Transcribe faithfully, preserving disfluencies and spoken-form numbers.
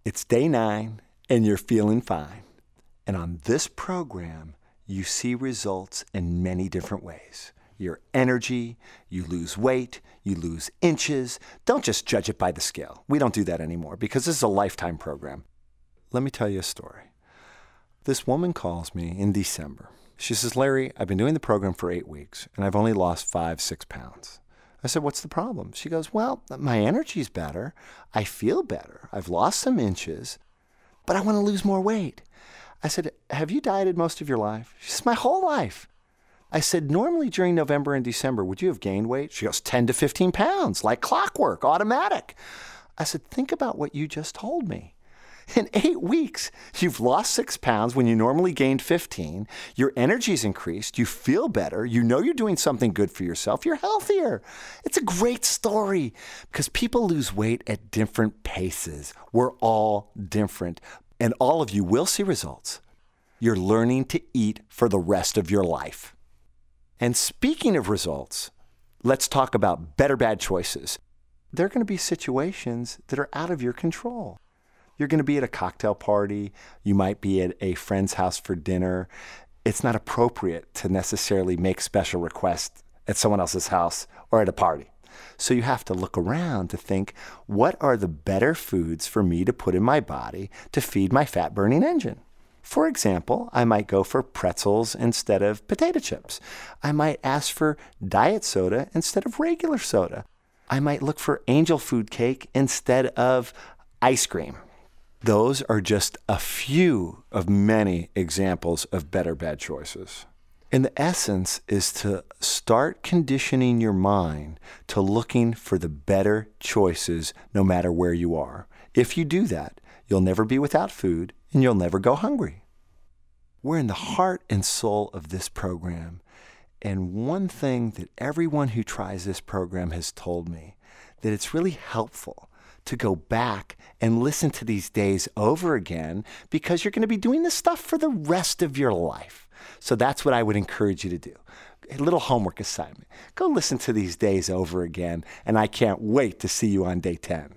It's day nine, and you're feeling fine. And on this program, you see results in many different ways. Your energy, you lose weight, you lose inches. Don't just judge it by the scale. We don't do that anymore because this is a lifetime program. Let me tell you a story. This woman calls me in December. She says, Larry, I've been doing the program for eight weeks, and I've only lost five, six pounds. I said, what's the problem? She goes, well, my energy's better. I feel better. I've lost some inches, but I want to lose more weight. I said, have you dieted most of your life? She says, my whole life. I said, normally during November and December, would you have gained weight? She goes, ten to fifteen pounds, like clockwork, automatic. I said, think about what you just told me. In eight weeks, you've lost six pounds when you normally gained fifteen. Your energy's increased. You feel better. You know you're doing something good for yourself. You're healthier. It's a great story because people lose weight at different paces. We're all different, and all of you will see results. You're learning to eat for the rest of your life. And speaking of results, let's talk about better bad choices. There are going to be situations that are out of your control. You're going to be at a cocktail party. You might be at a friend's house for dinner. It's not appropriate to necessarily make special requests at someone else's house or at a party. So you have to look around to think, what are the better foods for me to put in my body to feed my fat-burning engine? For example, I might go for pretzels instead of potato chips. I might ask for diet soda instead of regular soda. I might look for angel food cake instead of ice cream. Those are just a few of many examples of better bad choices. And the essence is to start conditioning your mind to looking for the better choices no matter where you are. If you do that, you'll never be without food and you'll never go hungry. We're in the heart and soul of this program. And one thing that everyone who tries this program has told me, that it's really helpful to go back and listen to these days over again because you're going to be doing this stuff for the rest of your life. So that's what I would encourage you to do. A little homework assignment. Go listen to these days over again, and I can't wait to see you on day ten.